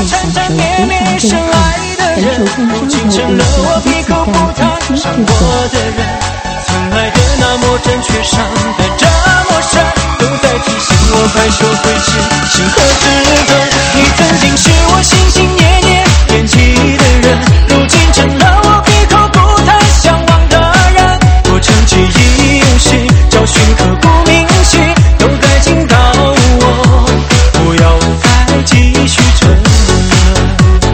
享受无法对抗。本首唱之后，有些期待听这首。 曾爱的那么真，却伤得这么深，都在提醒我快收回痴心和自尊。你曾经是我心心念念惦记的人，如今成了我闭口不谈向往的人。我曾记忆犹新，教训刻骨铭心，都在警告我不要再继续沉沦。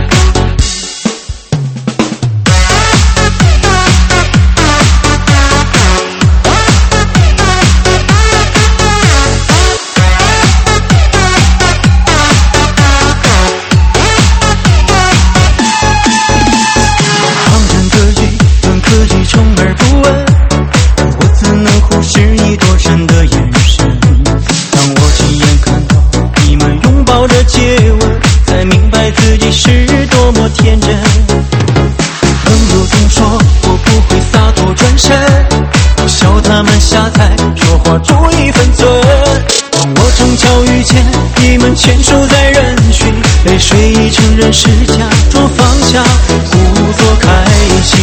是多么天真，朋友总说我不会洒脱转身，我笑他们瞎猜，说话注意分寸。当我正巧遇见你们牵手在人群，泪水已成人世，假装放下，故作开心。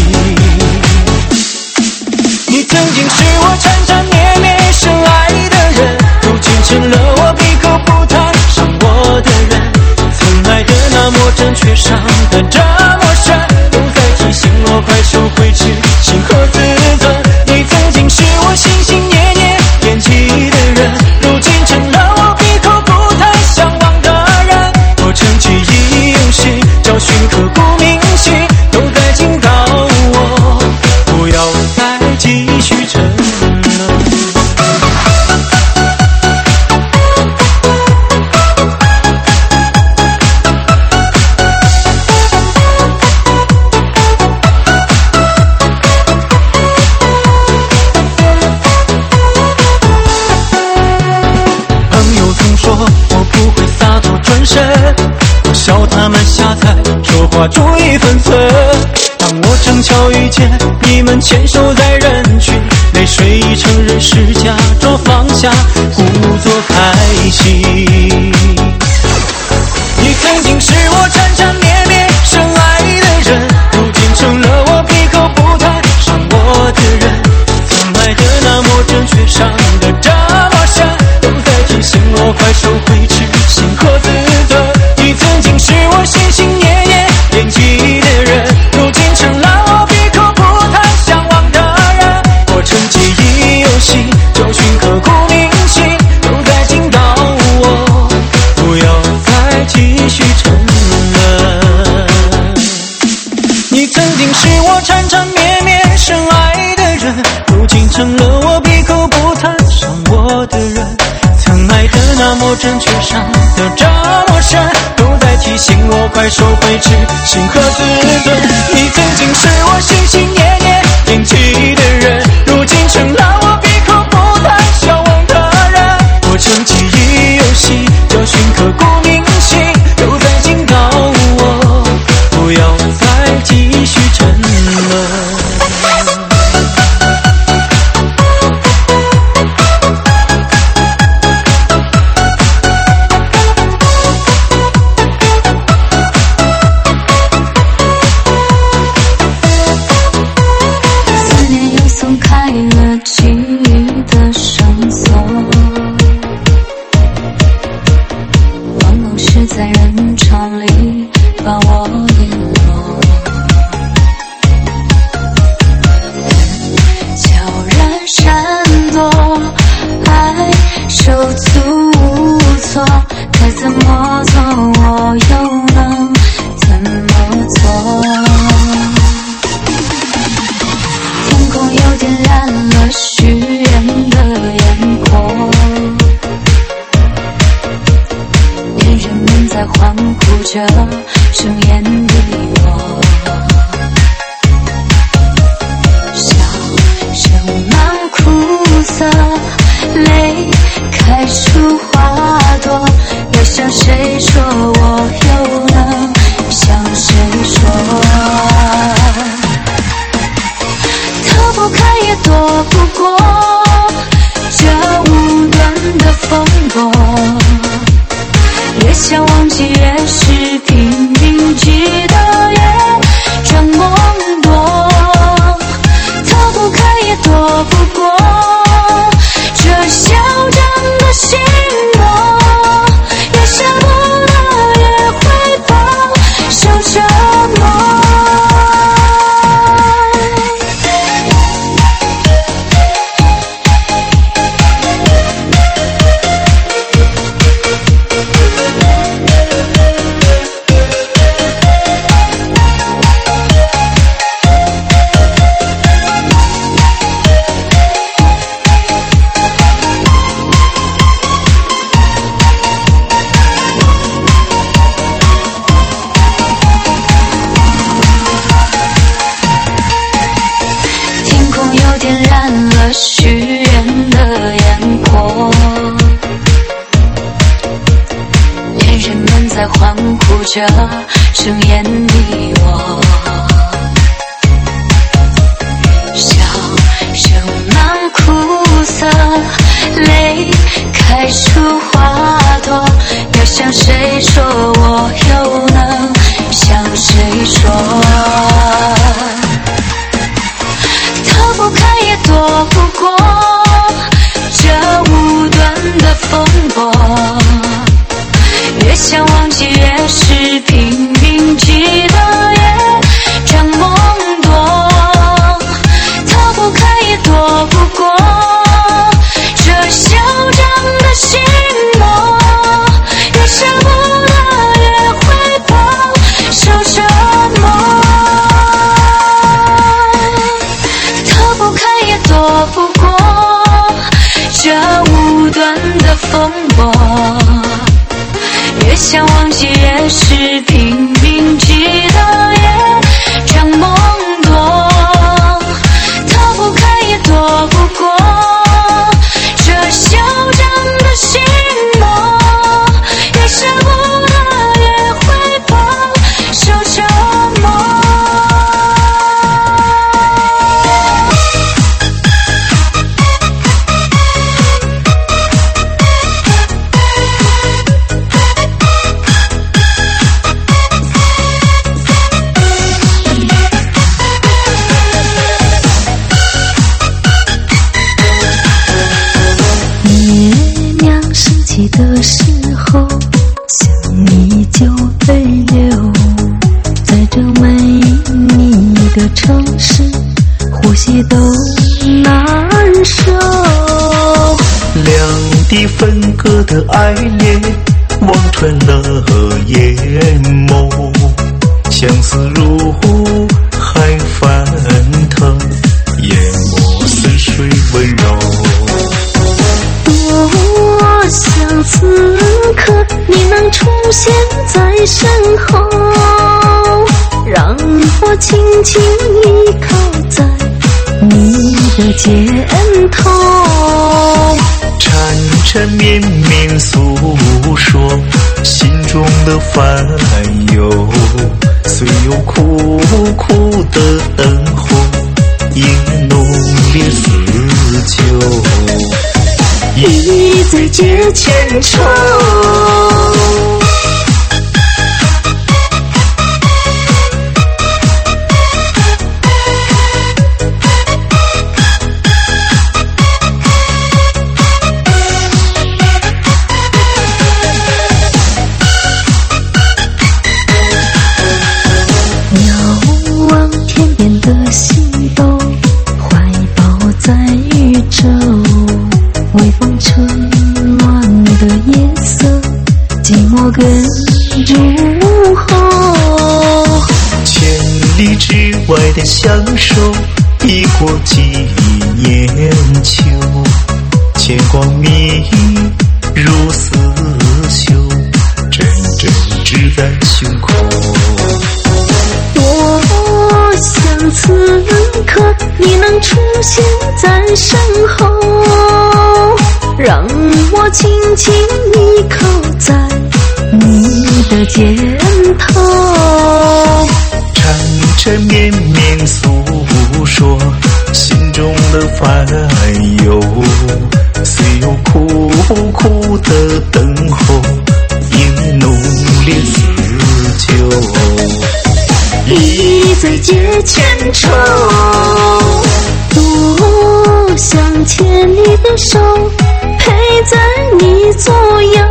你曾经是我缠缠绵绵深爱的人，如今成了我闭口不谈伤我的人。曾爱的那么真，却伤得这么深，都在提醒我快收回痴心和自尊。你曾经是我心心念念惦记的人，如今成了我闭口不谈向往的人。我曾记忆犹新，教训刻骨铭心，都在警告我不要再继续沉沦。我笑他们瞎猜，说话注意分寸。当我正巧遇见你们牵手在人群，泪水已成人世，假装放下，故作开心。你曾经是我缠缠绵绵深爱的人，如今成了我闭口不谈伤我的人。曾爱的那么真，却伤得这么深，都在提醒我快收回痴心和自尊。你曾经是我心心念念惦记的人，如今成了我闭口不谈向往的人。我曾记忆犹新，教训刻骨铭心，都在警告我不要再继续沉沦。你曾经是我缠缠绵绵深爱的人，如今成了我闭口不谈伤我的人。曾爱的那么真，却伤得这么深，都在提醒我快收回痴心和自尊。你曾经是我心心念念惦记的人，如今成了我闭口不谈向往的人。我曾记忆犹新，教训刻骨铭心，都在警告我不要再继续沉沦。 声言离我，笑声满苦涩，泪开出花朵。要向谁说，我又能向谁说？逃不开也躲不过这无端的风波。越想忘记，越是拼命记得越装懵懂，逃不开也躲不过这嚣张的心魔，越舍不得越会饱受折磨。许愿的烟火，恋人们在欢呼着，睁眼你我，笑声满苦涩，泪开出花朵，要向谁说，我又能向谁说？逃不开也躲不过这无端的风波，越想忘记越是拼命记得越装懵懂，逃不开也躲不过这嚣张的心魔，越舍不得越会饱受折磨，躲不过这无端的风波，越想忘记越是拼命记得越装懵懂，逃不开也躲不过这嚣张的心魔，越舍不得越会饱受折磨。 的时候，想你就泪流，在这美丽的城市，呼吸都难受。 两地分隔的爱恋，望穿了眼眸，相思如海翻腾，淹没似水温柔。 多想此刻你能出现在身后，让我轻轻依靠在你的肩头， 缠缠绵绵诉说心中的烦忧，虽有苦苦的等候，也浓烈似酒， 一再结千愁。遥望天边的星斗，怀抱在宇宙，微风吹乱的夜色，寂寞更入喉。 千里之外的相守，已过几年秋，牵挂蜜如丝绣，阵阵织在胸口。 多想此刻你能出现在身后，让我轻轻依靠在你的肩头， 缠缠绵绵诉说心中的烦忧，虽有苦苦的等候，也浓结千愁。多想牵你的手，陪在你左右，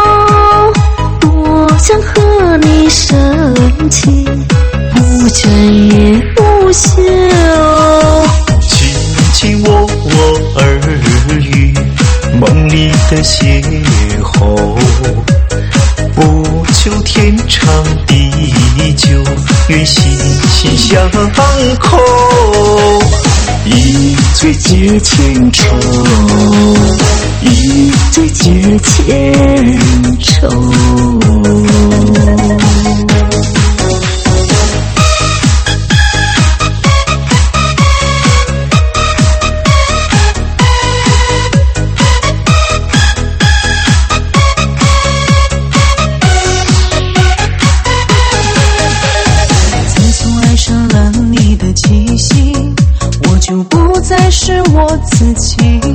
多想和你深情不倦也不休。 卿卿我我耳语，梦里的邂逅，不求天长地久，愿心心相扣。一醉解千愁， 一醉解千愁。 就不再是我自己，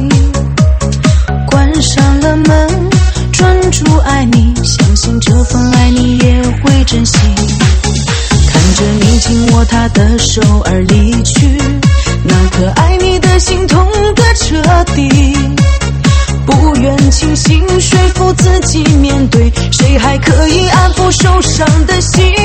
关上了门，专注爱你，相信这份爱你也会珍惜。看着你紧握他的手而离去，那颗爱你的心痛得彻底，不愿清醒说服自己面对，谁还可以安抚受伤的心？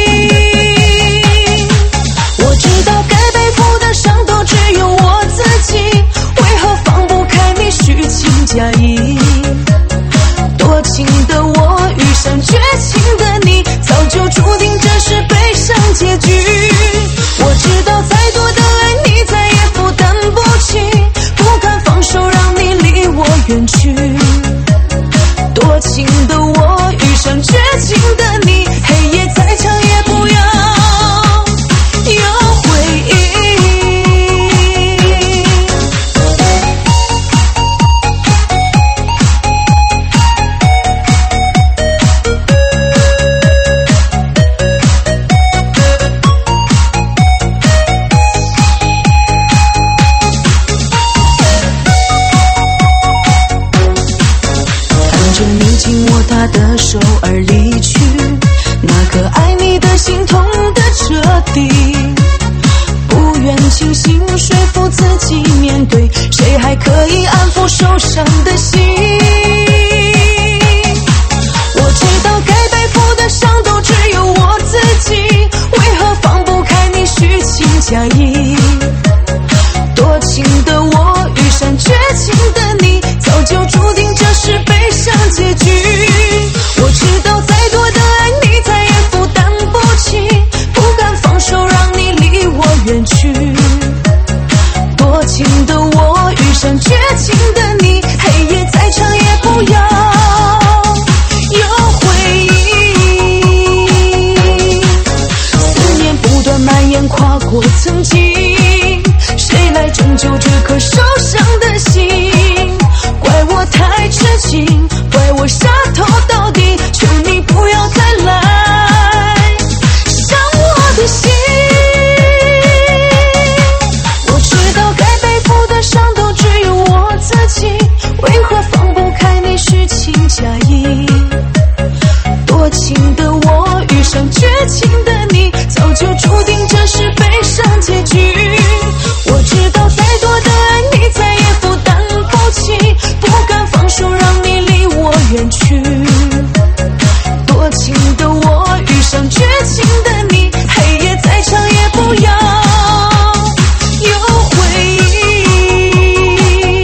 我知道该背负的伤都只有我自己，为何放不开你虚情假意？多情的我遇上绝情的你，早就注定这是悲伤结局。我知道再多的爱你再也负担不起，不敢放手让你离我远去。多情的我遇上绝情的你，黑夜再长也不要他的手而离去，那颗爱你的心痛得彻底，不愿清醒说服自己面对，谁还可以安抚受伤的心？我知道该背负的伤都只有我自己，为何放不开你虚情假意？多情的我遇上绝情的你，早就注定这是悲伤结局。我知道再多的爱你再也负担不起，不敢放手让你离我远去。多情的我遇上绝情的你，黑夜再长也不要有回忆。思念不断蔓延跨过曾经，谁来拯救这颗受伤的心？怪我太痴情，怪我傻透到底，求你不要再来伤我的心。我知道该背负的伤都只有我自己，为何放不开你虚情假意？多情的我遇上绝情的你，早就注定这是悲伤结局。我知道再多的爱你再也负担不起，不敢放手让你离我远去。多情的我遇上绝情的你，黑夜再长也不要有回忆。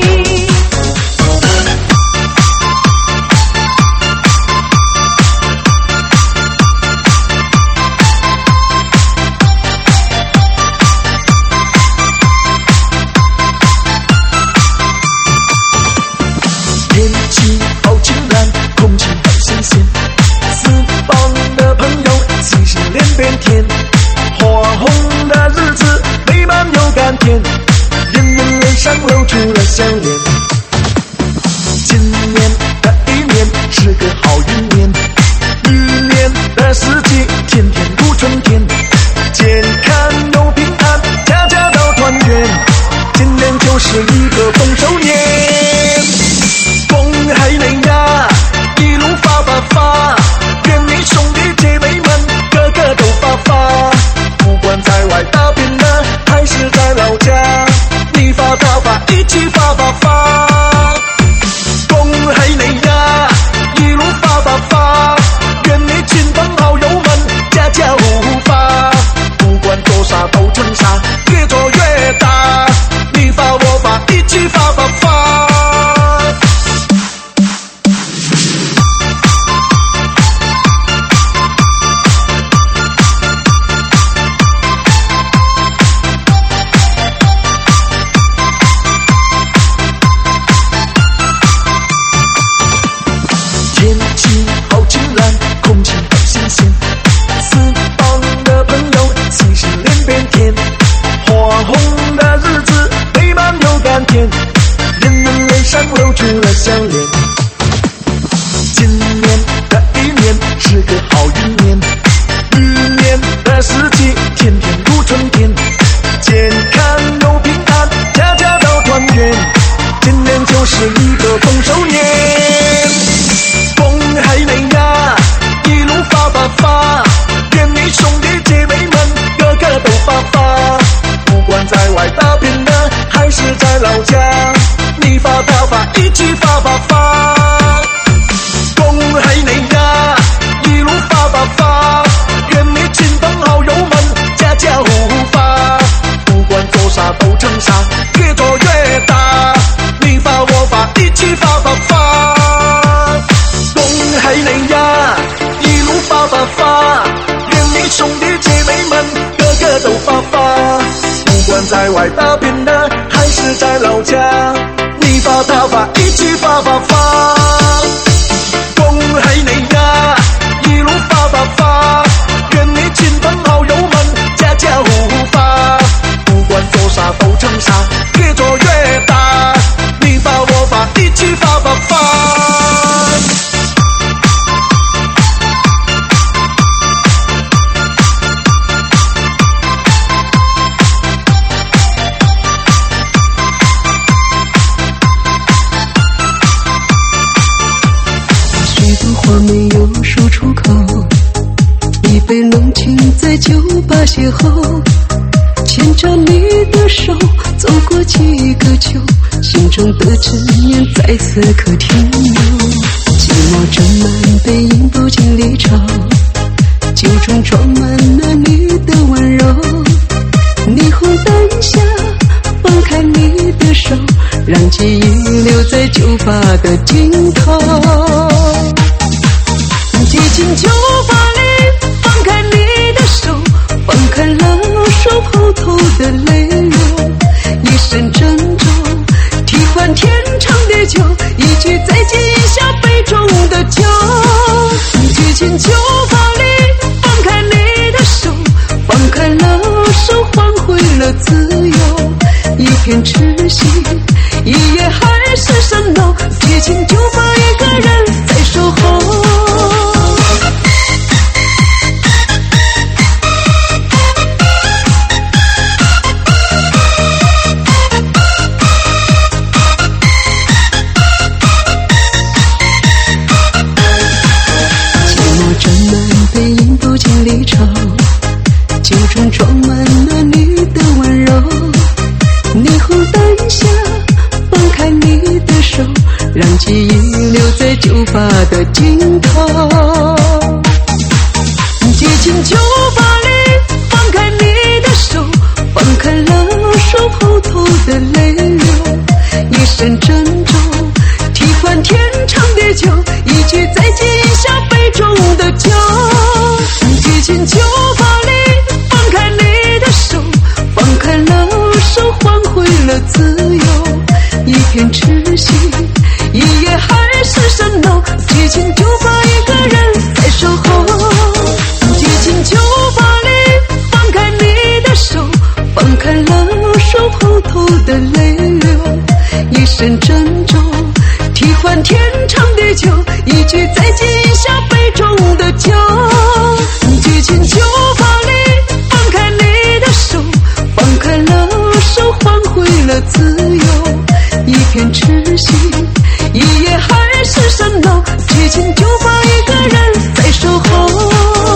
天气好晴朗，空气好新鲜，四方的朋友喜事连连天，花红的日子美满又甘甜，人人脸上露出了笑脸。今年的一年是个好运年，一年的四季天天如春天，健康又平安，家家都团圆，今年就是一个丰收年。恭喜你呀，一路发发发，愿你兄弟姐妹们个个都发发，不管在外外打拼的，还是在老家？你发他发，一起发发发，恭喜你呀，一路发发发，愿你亲朋好友们家家户户发，不管做啥都成啥，越做越大，你发我发，一起发发发。 话没有说出口，一杯浓情在酒吧邂逅，牵着你的手走过几个秋，心中的执念在此刻停留。寂寞斟满杯饮不尽离愁，酒中装满了你的温柔。霓虹灯下放开你的手，让记忆留在酒吧的尽头。接近酒吧里，放开你的手，放开了手偷偷的泪流，一声珍重，替换天长地久，一句再见饮下杯中的酒。接近酒吧里，放开你的手，放开了手，换回了自由，一片痴心，一夜海市蜃楼。接近酒吧，一个人在守候。离愁，酒中装满了你的温柔。霓虹灯下放开你的手，让记忆留在酒吧的尽头。接近酒吧里，放开你的手，放开了手偷偷的泪流，一声珍重，替换天长地久，一句再见饮下杯中的酒。接近酒吧里，放开你的手，放开了手，换回了自由，一片痴心，一夜海市蜃楼。接近酒吧，一个人在守候。接近酒吧里，放开你的手，放开了手，偷偷的泪流，一声珍重，替换天长地久，一句再见饮下杯中的酒。接近酒吧里，放开你的手，放开了手，换回了自由，一片痴心，一夜海市蜃楼。接近酒吧，一个人在守候。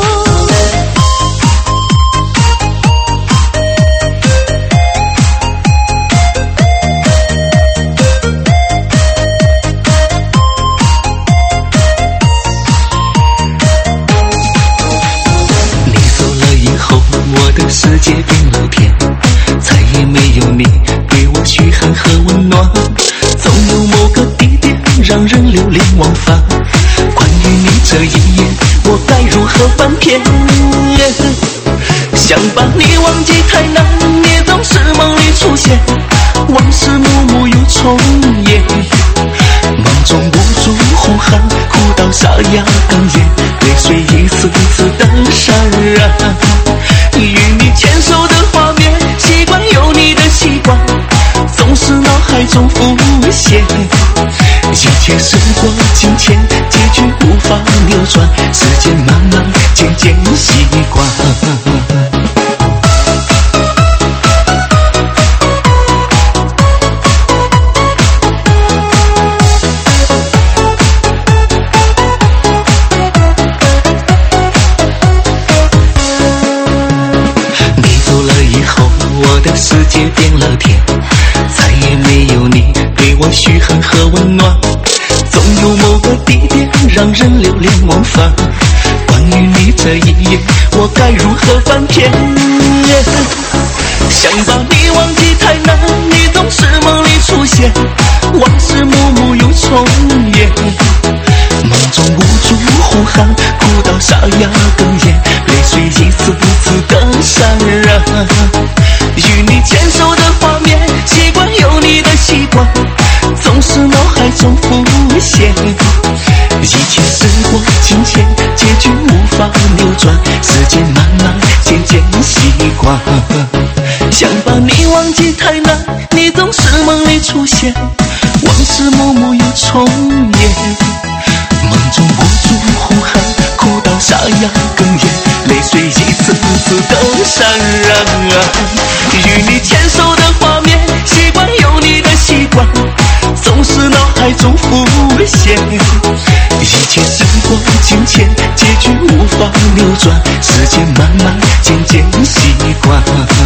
世界变了天，再也没有你对我嘘寒和温暖，总有某个地点让人流连忘返。关于你这一夜，我该如何翻篇？想把你忘记太难，也总是梦里出现，往事幕幕又重演。梦中无助呼喊，哭到沙哑哽咽，泪水一次次的潸然。与你牵手的画面，习惯有你的习惯，总是脑海中浮现。一切时过境迁，结局无法扭转，时间慢慢渐渐习惯。世界变了天，再也没有你对我嘘寒和温暖，总有某个地点让人流连忘返。关于你这一夜，我该如何翻篇？想把你忘记太难，你总是梦里出现，往事幕幕又重演。梦中无助呼喊，哭到沙哑哽咽，泪水一次次的潸然。与你牵手的法扭转，时间慢慢渐渐习惯。想把你忘记太难，你总是梦里出现，往事默默又重演。梦中握住呼喊，哭到沙哑哽咽，泪水一次次的潸然。与你牵手的画面，习惯有你的习惯，总是脑海中浮现。一切时光境迁，结局无法扭转，时间慢慢渐渐习惯。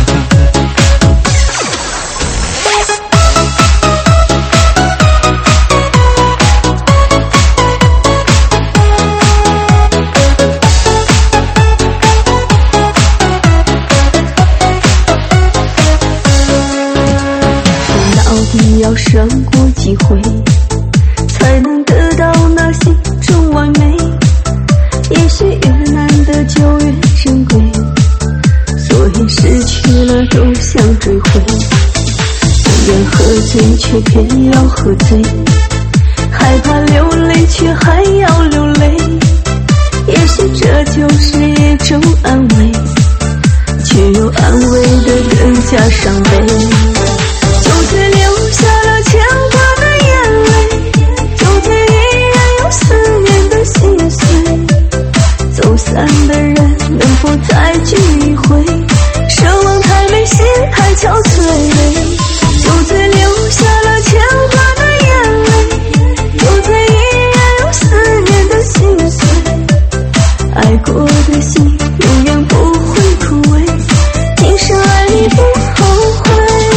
要胜过几回，才能得到那心中完美。也许越难得就越珍贵，所以失去了都想追回。不愿喝醉，却偏要喝醉，害怕流泪，却还要流泪。也许这就是一种安慰，却又安慰得更加伤悲。就算流下了牵挂的眼泪，就算依然有思念的心碎，走散的人能否再聚一回？奢望太美，心还憔悴。就算流下了牵挂的眼泪，就算依然有思念的心碎，爱过的心永远不会枯萎，今生爱你不后悔。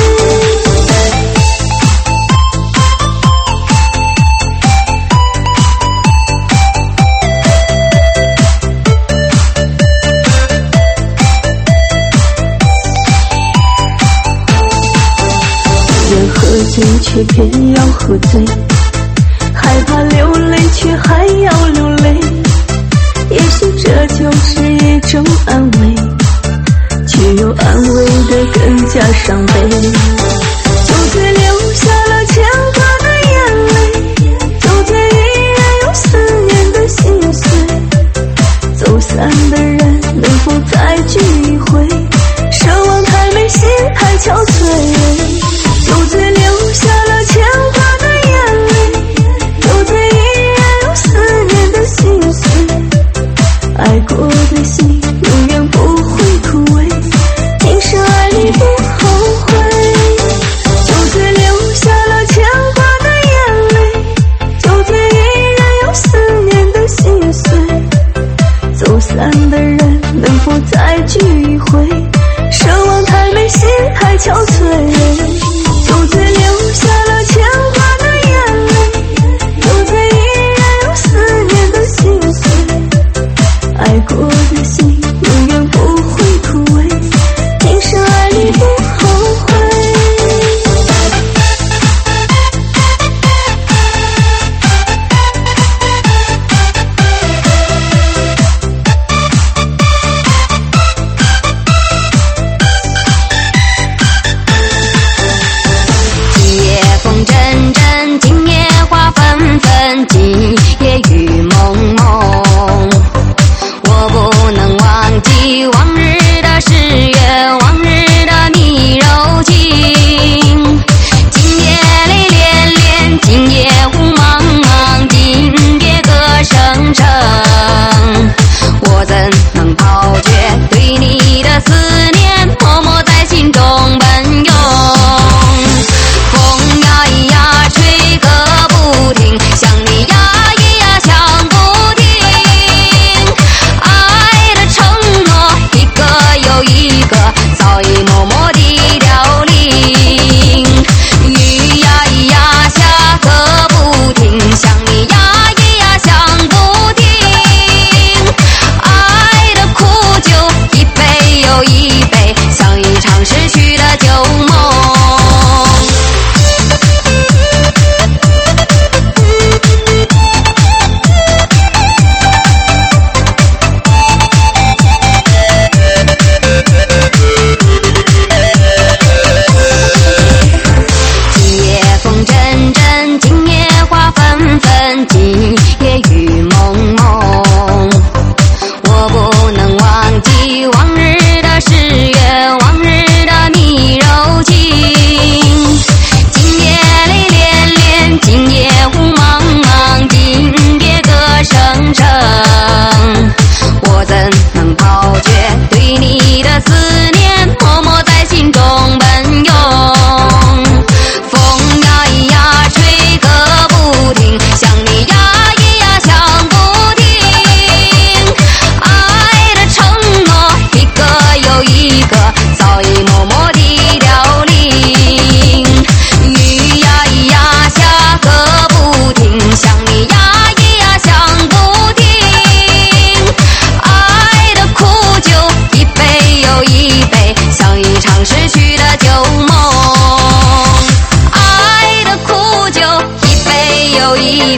却偏要喝醉，害怕流泪，却还要流泪。也许这就是一种安慰，却又安慰得更加伤悲。就算流下了牵挂的眼泪，就算依然有思念的心碎，走散的人能否再聚一回？奢望太美，心还憔悴。就算流下了牵挂的眼泪，就算依然有思念的心碎，爱过的心永远不会枯萎，今生爱你不后悔。就算流下了牵挂的眼泪，就算依然有思念的心碎，走散的人能否再聚一回？奢望太美，心还憔悴。就算流下了牵挂的眼泪，就算依然有思念的心碎，爱过的心永远不会枯萎，今生爱你不后悔。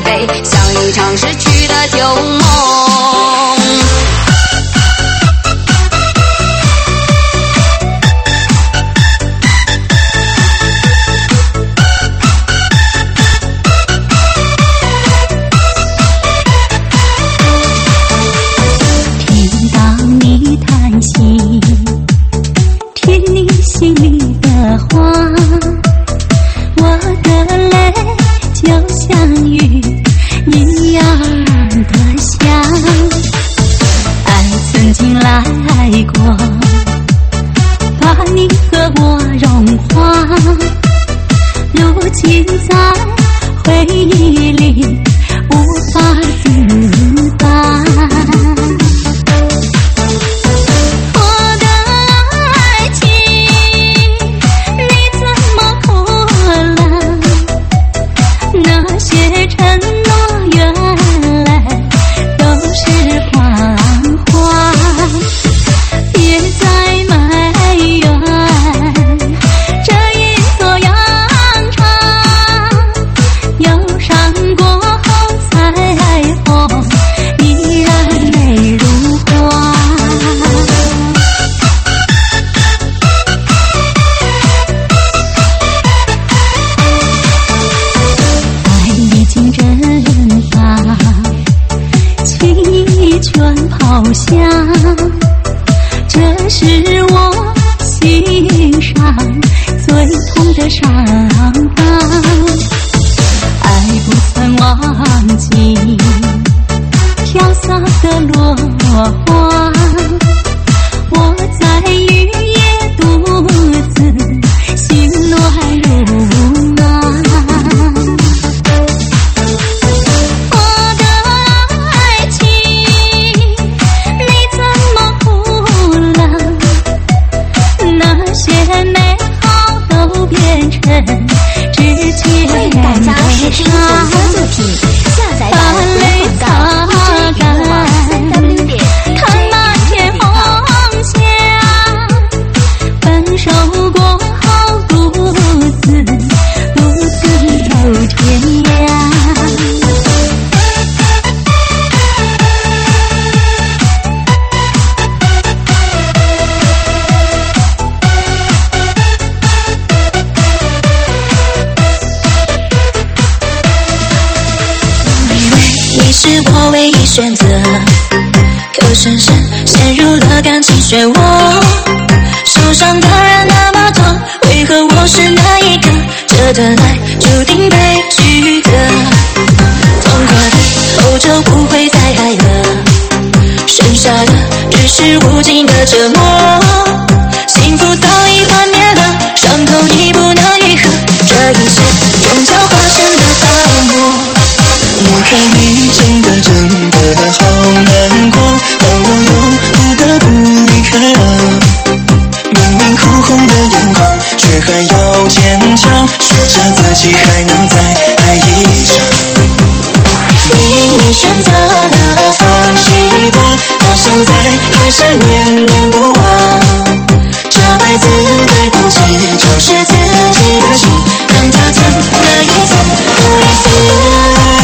飞，像一场逝去的旧梦。 听到你叹息，听你心里的话，我的泪就像雨一样的下。爱曾经来过，把你和我融化，如今在回忆里无法自拔。抛下，这是我心上最痛的伤疤。爱不曾忘记飘洒的落花，我在雨夜独自心乱如麻。 欢迎大家收听本家作品，下载版本广告 3w 看那天红霞，分手过后独自走天涯。 是我唯一选择，可深深陷入了感情漩涡。受伤的人那么多，为何我是那一个？这段爱注定被拒绝。痛过的后就不会再爱了，剩下的只是无尽的折磨。幸福早已幻灭了，伤口已不能愈合，这一切终将化成了泡沫。 我和你真的好难过，但我又不得不离开了。明明哭红的眼眶，却还要坚强，说着自己还能再爱一场。 你选择了放弃的，到现在还是念念不忘。这辈子对不起，就是自己的心，让它疼了一次又一次。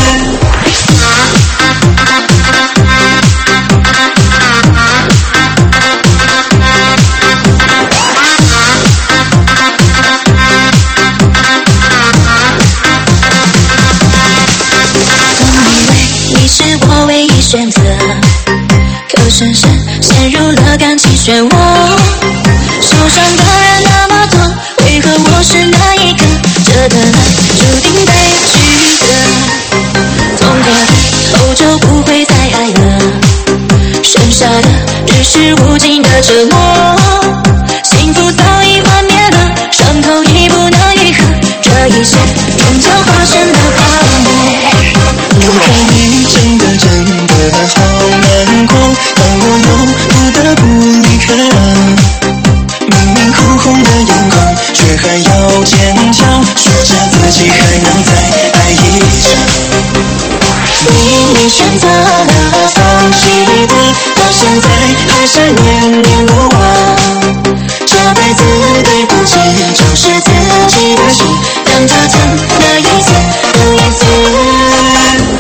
选择，可深深陷入了感情漩涡。受伤的人那么多，为何我是那一个？这段爱注定被拒绝。痛过的后就不会再爱了，剩下的只是无尽的折磨。幸福早已幻灭了，伤口已不能愈合，这一切终将化成了泡沫。 我和你真的好难过，但我又不得不离开了。明明哭红的眼眶，却还要坚强，说着自己还能再爱一场。 你选择了放弃的，到现在还是念念不忘。这辈子对不起，就是自己的心，让它疼了一次又一次。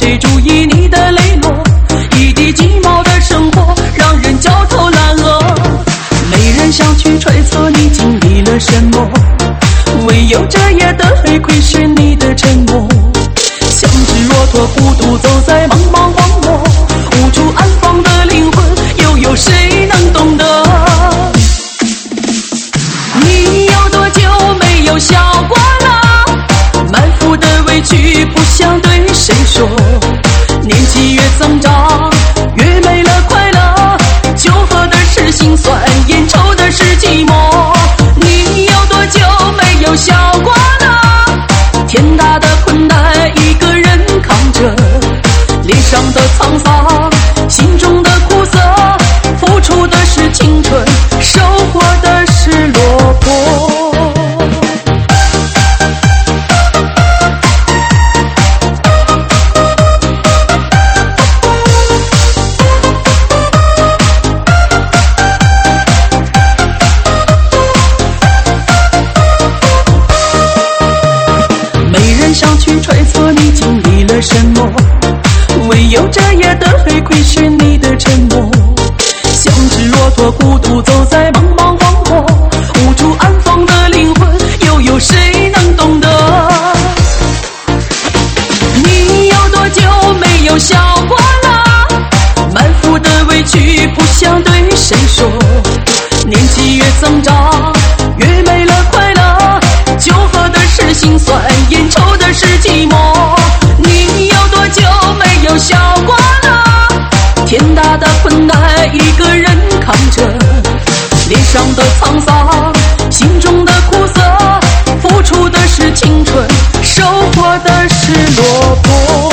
谁注意你的泪落？一地鸡毛的生活让人焦头烂额，没人想去揣测你经历了什么，唯有这夜的黑亏是你的沉默。像只骆驼孤独走在茫茫荒漠，无处安放的灵魂，又有谁能懂得？你有多久没有笑过了？满腹的委屈不想对谁说，年纪越增长越没了快乐，酒喝的是心酸，烟抽的是寂寞。你有多久没有笑过了？天大的困难一个人扛着，脸上的沧桑，心中的苦涩，付出的是青春，收获的是落魄。想去揣测你经历了什么，唯有这夜的黑亏是你的沉默。像只骆驼孤独走在茫茫荒漠，无处安放的灵魂，又有谁能懂得？你有多久没有笑过了？满腹的委屈不想对谁说，年纪越增长越没了快乐，酒喝的是心酸，烟抽的是寂寞。你有多久没有笑过了？天大的困难一个人扛着，脸上的沧桑，心中的苦涩，付出的是青春，收获的是落魄。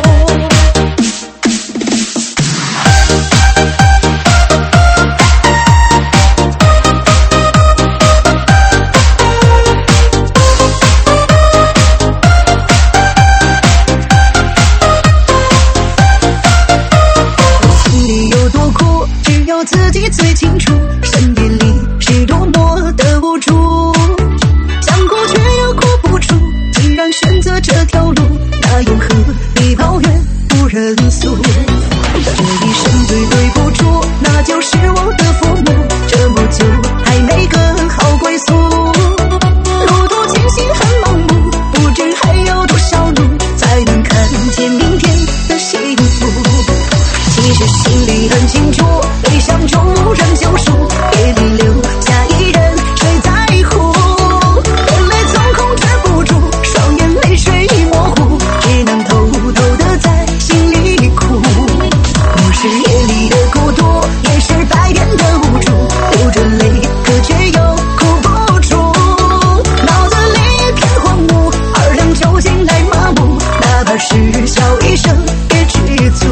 自己最清楚，深夜里是多么的无助，想哭却又哭不出，既然选择这条路，那又何必抱怨不认输？这一生最对不住，那就是我的父母，这么久还没个好归宿，路途前行很盲目，不知还有多少路才能看见明天的幸福。其实心里很清楚，悲伤中无人救赎，夜里留下一人，谁在乎？眼泪从控制不住，双眼泪水模糊，只能偷偷的在心里哭。不是夜里的孤独，也是白天的无助，流着泪可却又哭不出，脑子里一片荒芜，二两酒精来麻木，哪怕是笑一声也知足。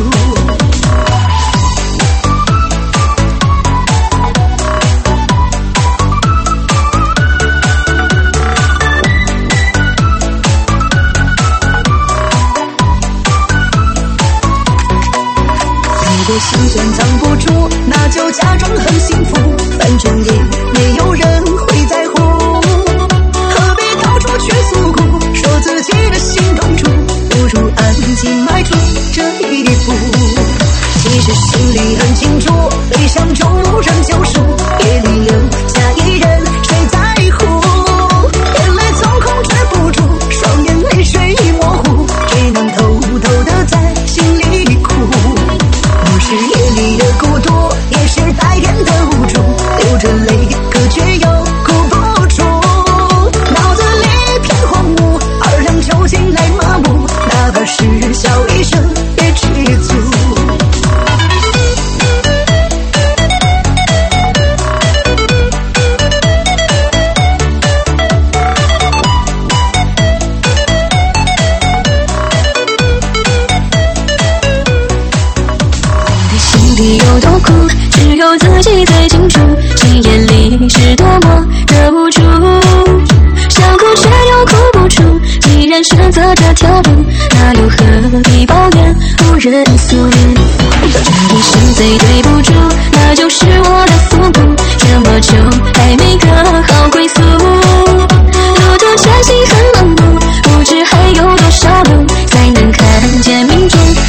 心酸藏不住，那就假装很幸福，反正也没有人会在乎，何必到处去诉苦，说自己的心痛处，不如安静迈出这一步。其实心里很清楚，悲伤中无人救赎，夜里留下一人，谁在乎？眼泪总控制不住，双眼泪水模糊，只能偷偷的在心里哭。是夜里的孤独，也是白天的无助，流着泪可却又哭不出，脑子里一片荒芜，二两酒精来麻木，哪怕是笑一声也知足。 里有多苦，只有自己最清楚，谁眼里是多么的无助，想哭却又哭不出，既然选择这条路，那又何必抱怨不认输？这一生最对不住，那就是我的父母，这么久还没个好归宿，路途前行很盲目，不知还有多少路才能看见明天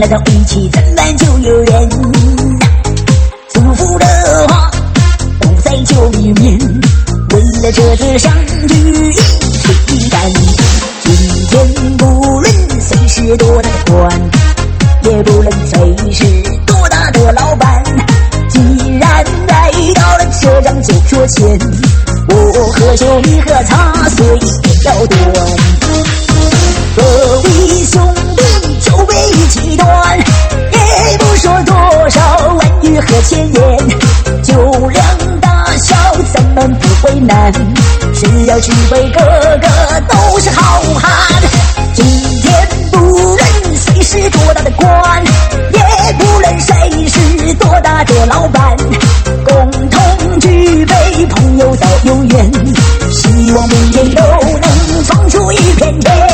来到一起，怎么就有缘？祝福的话不在酒里面，为了这次相聚一起干。今天不论谁是多大的官，也不论谁是多大的老板，既然来到了这张酒桌前，我喝酒你喝茶，所以也要端。各位兄弟，酒杯一起端，也不说多少万语和千言，酒量大小咱们不为难，只要举杯个个都是好汉。今天不论谁是多大的官，也不论谁是多大的老板，共同举杯，朋友到永远，希望明天都能闯出一片天。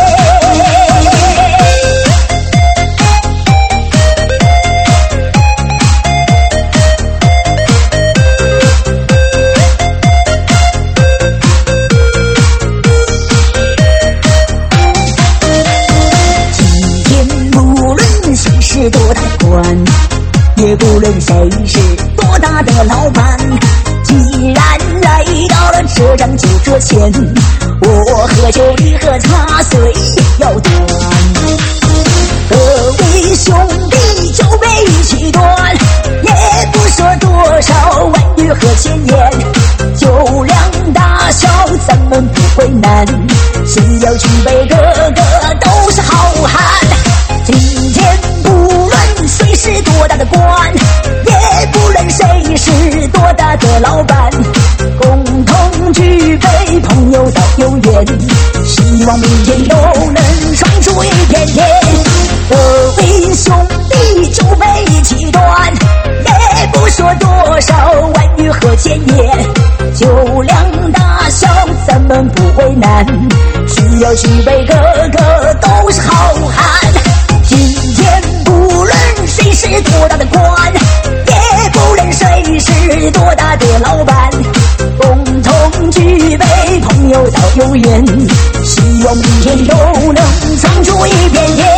多大的官，也不论谁是多大的老板，既然来到了这张酒桌前，我喝酒你喝茶，所以也要端。各位兄弟，酒杯一起端，也不说多少万语和千言，酒量大小咱们不为难，只要举杯个个都是好汉。今天不论谁是多大的官，也不论谁是多大的老板，共同举杯，朋友到永远，希望明天都能闯出一片天。各位兄弟，酒杯一起端，也不说多少万语和千言，酒量大小咱们不为难，只要举杯个个都是好汉。今天不论谁是多大的官，也不论谁是多大的老板，共同举杯，朋友到永远，希望明天都能闯出一片天。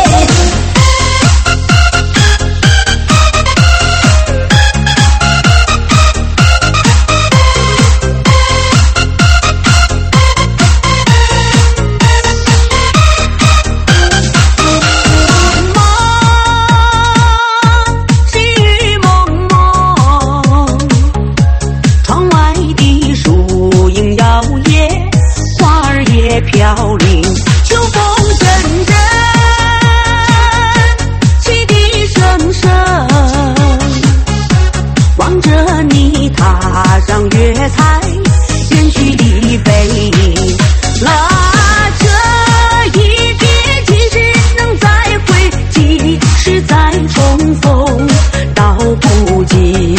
飘零，秋风阵阵，汽笛声声，望着你踏上月台，远去的背影，那这一别几时能再会，几时再重逢，道不尽，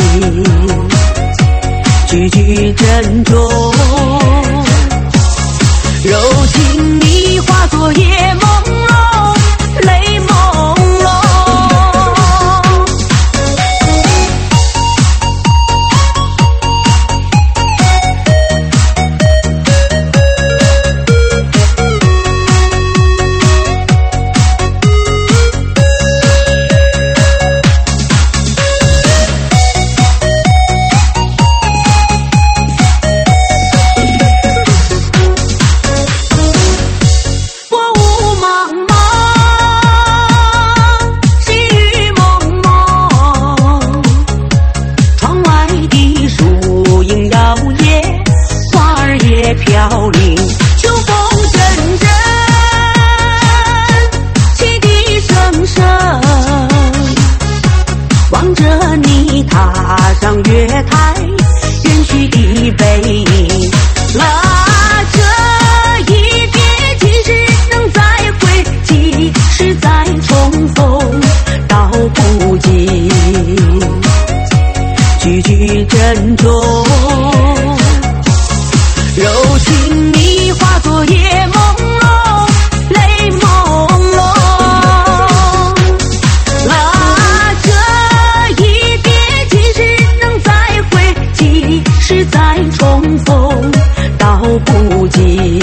句句珍重。柔情你化作夜朦胧，泪朦胧。飘零，秋风阵阵，汽笛声声，望着你踏上月台，远去的背影，那这一别几时能再会，几时再重逢，道不尽，句句珍重。柔情你化作夜朦胧，泪朦胧。那这一别几时能再会，几时再重逢，道不尽，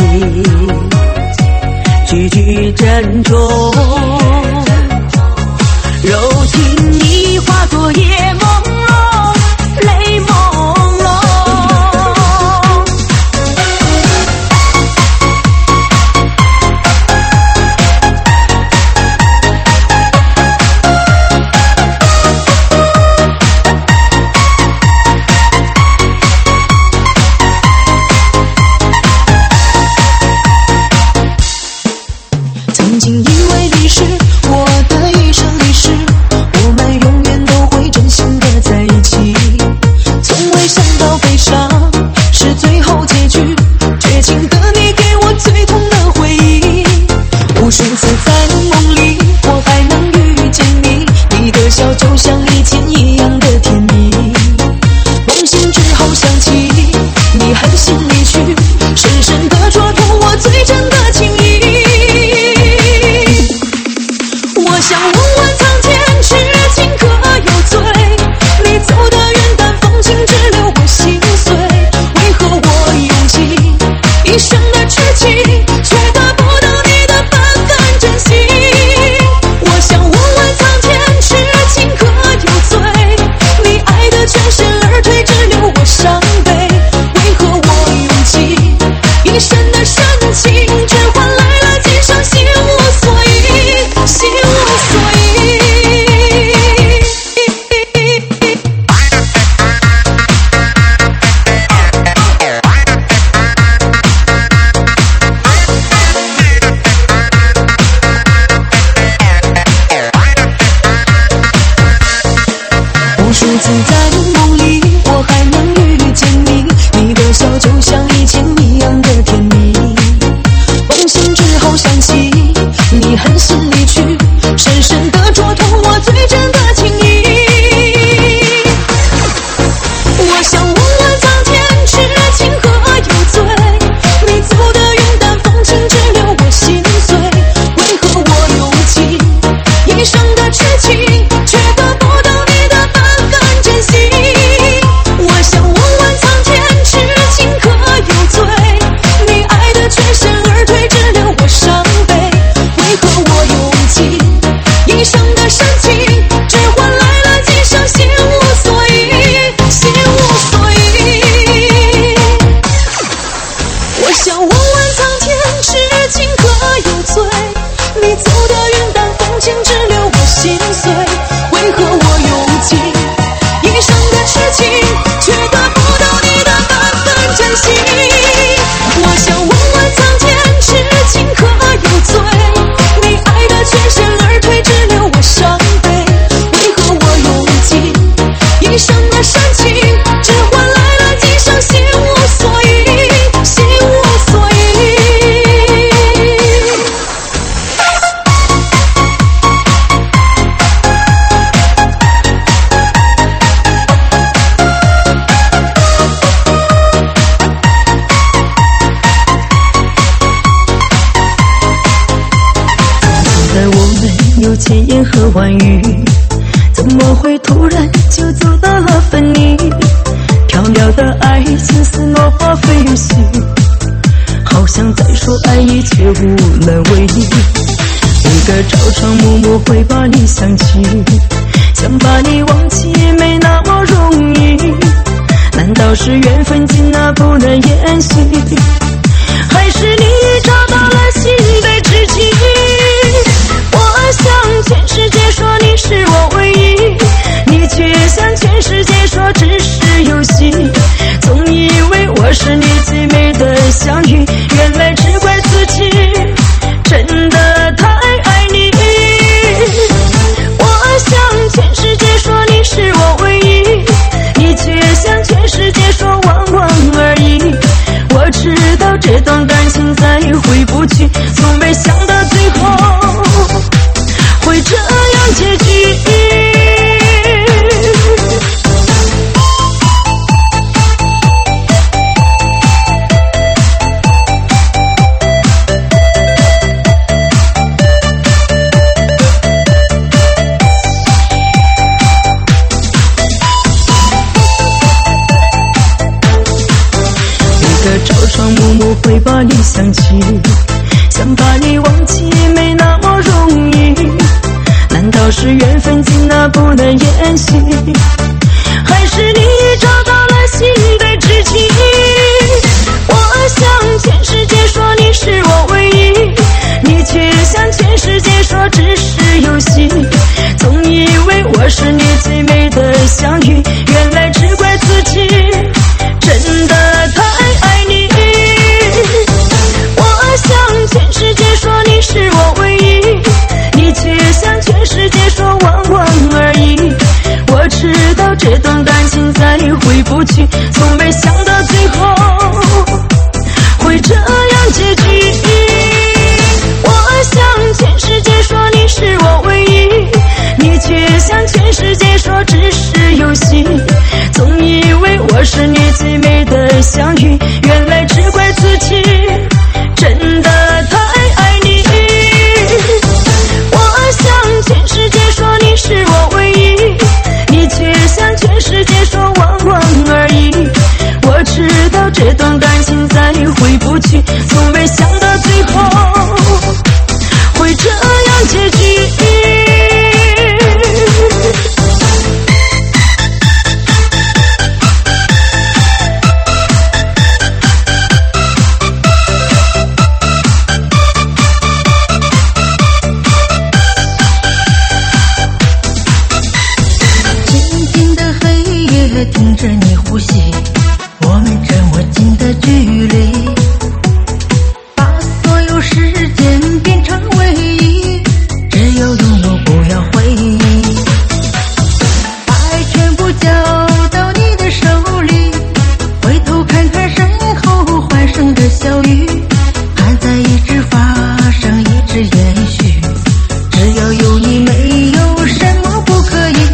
句句珍重。柔上的煽情，只换来了几声心无所依，心无所依。 在我们有千言和万语，怎么会突然就走到了分离？飘渺的爱情似落花飞絮，好像在说爱意却无能为力。一个朝朝暮暮会把你想起，想把你忘记没那么容易。难道是缘分尽了不能延续，还是你找到了新的知己？我向全世界说你是我唯一，你却向全世界说只是游戏。总以为我是你最美的相遇，原来只怪自己真的太爱你。我向全世界说你是我唯一，你却向全世界说忘忘而已。我知道这段感情再回不去，从没想到最后会这样结局。一个朝朝暮暮会把你想起，想把你忘记没那么容易。难道是缘分尽了不能延续，还是你找到了新的知己？我向全世界说你是我唯一，你却向全世界说只是游戏。总以为我是你最美的相遇，原来只怪自己真的太爱你。我向全世界说你是我唯一，你却向全世界说忘忘而已。我知道这段感情再回不去，从没想到最后会这样结局。我向全世界说你是我唯一，你却向全世界说只是游戏。总以为我是你最美的相遇，原来只怪自己真的太爱你。我向全世界说你是我唯一，你却向全世界说忘忘而已。我知道这段感情再回不去，从没想到最后会这样结局。 听着你呼吸，我们这么近的距离，把所有时间变成唯一，只有拥有不要回忆，把爱全部交到你的手里，回头看看身后欢声的笑语，还在一直发生一直延续，只要有你没有什么不可以。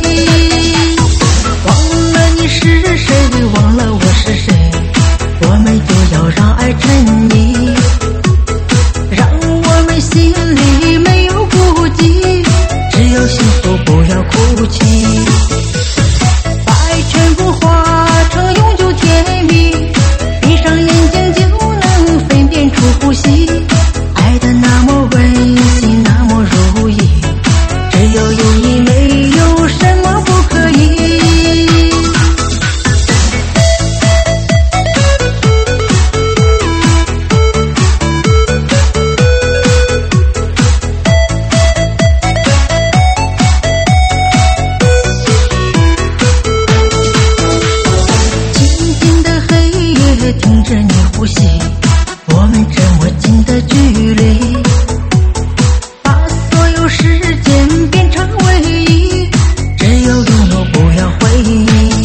是谁忘了我是谁，我们就要让爱沉溺，让我们心里没有顾忌，只有幸福不要哭泣，把爱全部化成永久甜蜜，闭上眼睛就能分辨出呼吸，爱的那么温馨那么如意，只要有你没有什么不可以。听着你呼吸，我们这么近的距离，把所有时间变成唯一，只有拥有不要回忆，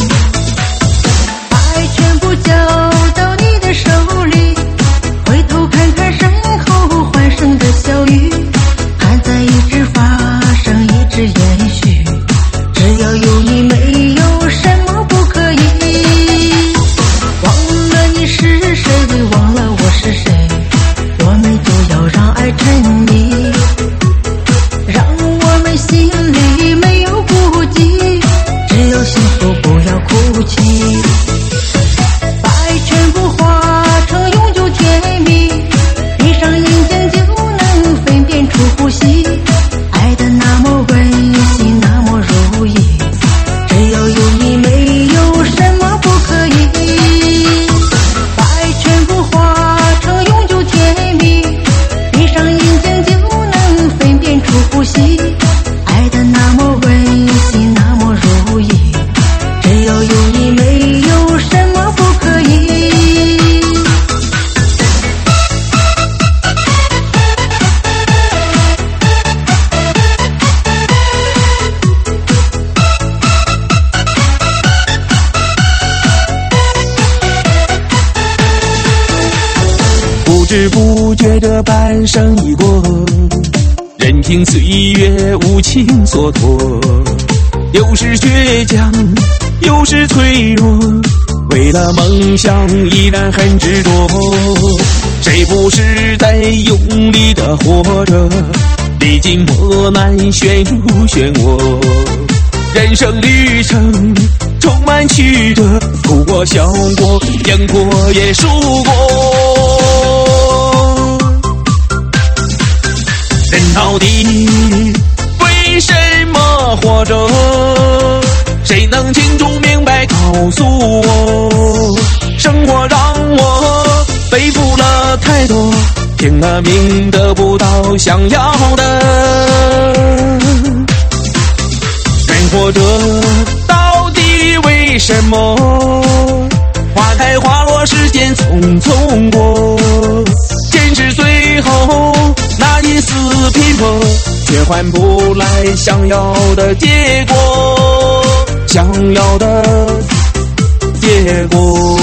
把爱全部化成永久甜蜜，闭上眼睛就能分辨出呼吸，爱的那么温馨，那么如意，只要有你，没有什么不可以。把爱全部化成永久甜蜜，闭上眼睛就能分辨出呼吸，爱的那么温馨，那么如意，只要有你，没有什么不可以。 不知不觉这半生已过，任凭岁月无情蹉跎，有时倔强，有时脆弱，为了梦想依然很执着。谁不是在用力的活着，历经磨难陷入漩涡，人生旅程充满曲折，哭过笑过赢过也输过。人到底为什么活着？谁能清楚明白告诉我？生活让我背负了太多，拼了命得不到想要的。人活着到底为什么？花开花落时间匆匆过，坚持最后那一丝拼搏，却换不来想要的结果，想要的结果。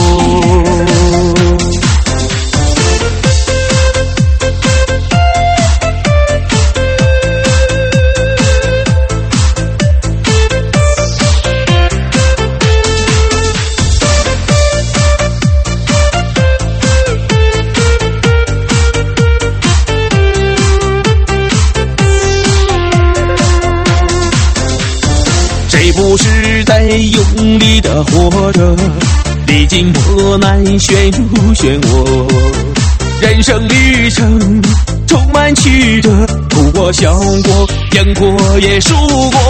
谁不是在用力的活着，历经磨难陷入漩涡，人生旅程充满曲折，哭过笑过赢过也输过。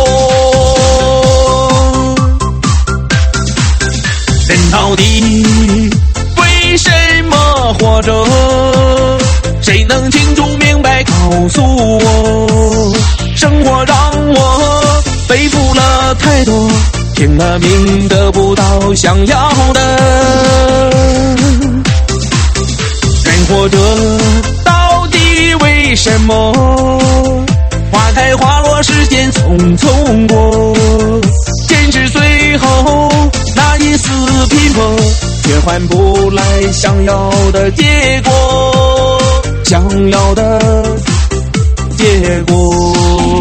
人到底为什么活着？谁能清楚明白告诉我？生活让我背负了太多，拼了命得不到想要的。人活着到底为什么？花开花落时间匆匆过，坚持最后那一丝拼搏，却换不来想要的结果，想要的结果。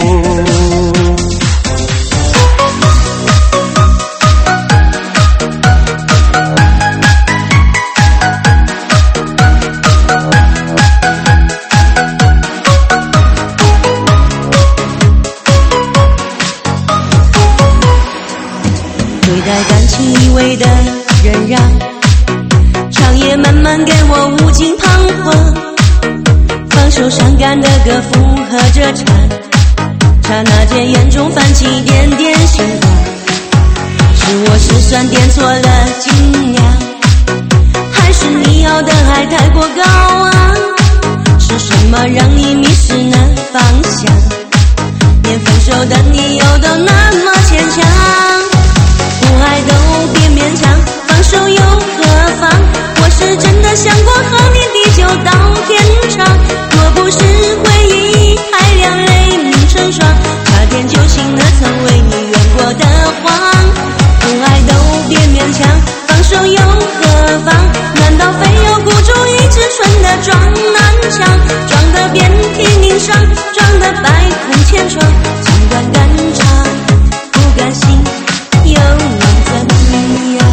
对待感情一味的忍让，长夜慢慢给我无尽彷徨，放手伤感的歌附和着唱，刹那间眼中泛起点点星光，是我失算点错了斤两，还是你要的爱太过高昂？是什么让你迷失了方向？连分手的理由都那么牵强，不爱都别勉强，放手又何妨？我是真的想过和你地久到天长，若不是回忆太亮泪目成霜，差点就醒了曾为你圆过的谎。不爱都别勉强，放手又何妨？难道非要孤注一掷纯的撞南墙，撞得遍体鳞伤，撞得百孔千疮，尽管肝肠不甘心又能怎样？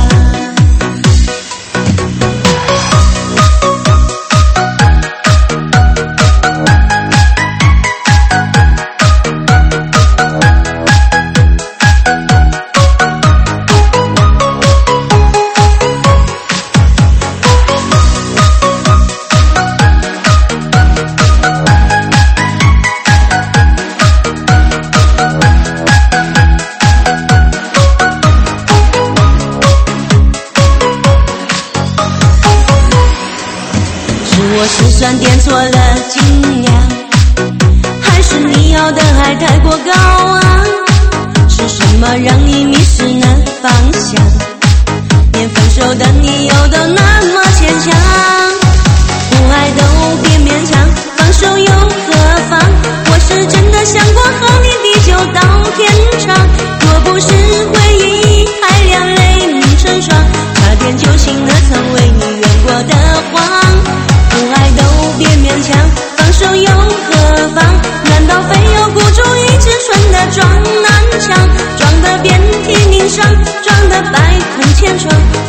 我失算点错了斤两，还是你要的爱太过高昂？是什么让你迷失了方向？连分手的理由都那么牵强，不爱都别勉强，放手又何妨？我是真的想过和你地久到天长，若不是回忆太亮泪成霜，差点就醒了曾为你圆过的谎。不爱都别勉强，放手又何妨？难道非要孤注一掷纯的撞南墙，撞得遍体鳞伤，撞得百孔千疮？